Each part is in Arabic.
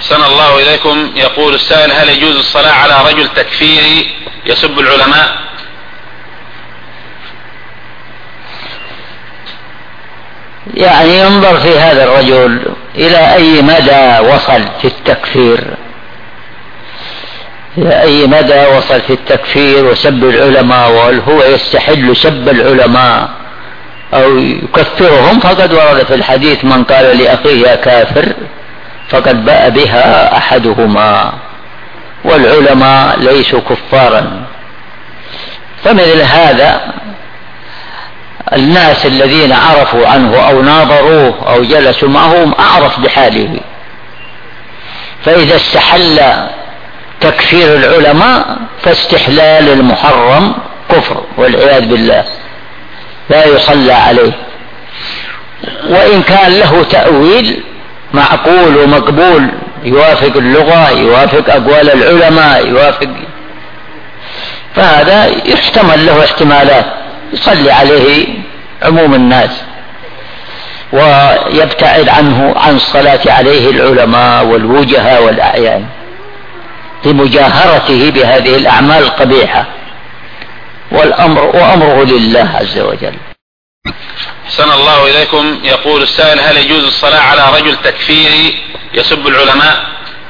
أحسن الله إليكم. يقول السائل: هل يجوز الصلاة على رجل تكفيري يسب العلماء؟ يعني ينظر في هذا الرجل إلى أي مدى وصل في التكفير، إلى أي مدى وصل في التكفير وسب العلماء، وهل هو يستحل سب العلماء أو يكفرهم. فقد ورد في الحديث: من قال لأخيه يا كافر فقد باء بها أحدهما، والعلماء ليسوا كفارا. فمثل هذا الناس الذين عرفوا عنه أو ناظروه أو جلسوا معهم أعرف بحاله، فإذا استحل تكفير العلماء فاستحلال المحرم كفر والعياذ بالله، لا يصلى عليه. وإن كان له تأويل معقول ومقبول يوافق اللغة، يوافق أقوال العلماء، فهذا يحتمل له احتمالات، يصلي عليه عموم الناس ويبتعد عنه عن الصلاة عليه العلماء والوجهاء والأعيان لمجاهرته بهذه الأعمال القبيحة، وأمره لله عز وجل. أحسن الله إليكم. يقول السائل: هل يجوز الصلاة على رجل تكفيري يسب العلماء؟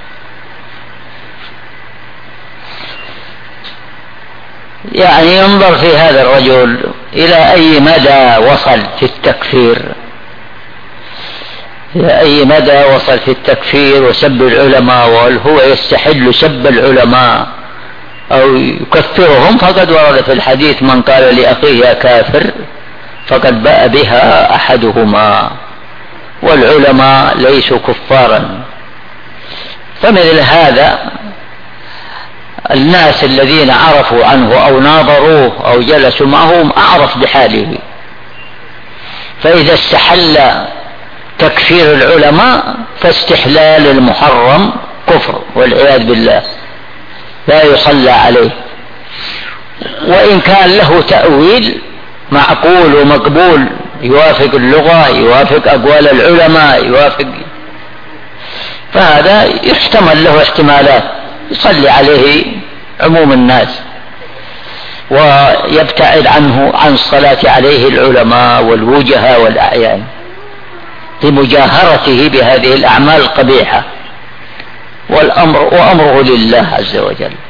يعني ينظر في هذا الرجل إلى أي مدى وصل في التكفير، إلى أي مدى وصل في التكفير وسب العلماء، وهل هو يستحل سب العلماء أو يكفرهم. فقد ورد في الحديث: من قال لأخيه يا كافر فقد باء بها أحدهما، والعلماء ليسوا كفارا. فمثل هذا الناس الذين عرفوا عنه أو ناظروه أو جلسوا معهم أعرف بحاله، فإذا استحل تكفير العلماء فاستحلال المحرم كفر والعياذ بالله، لا يصلى عليه. وإن كان له تأويل معقول ومقبول يوافق اللغة، يوافق أقوال العلماء، فهذا يحتمل له احتمالات، يصلي عليه عموم الناس ويبتعد عنه عن الصلاة عليه العلماء والوجهاء والأعيان لمجاهرته بهذه الأعمال القبيحة، وأمره لله عز وجل.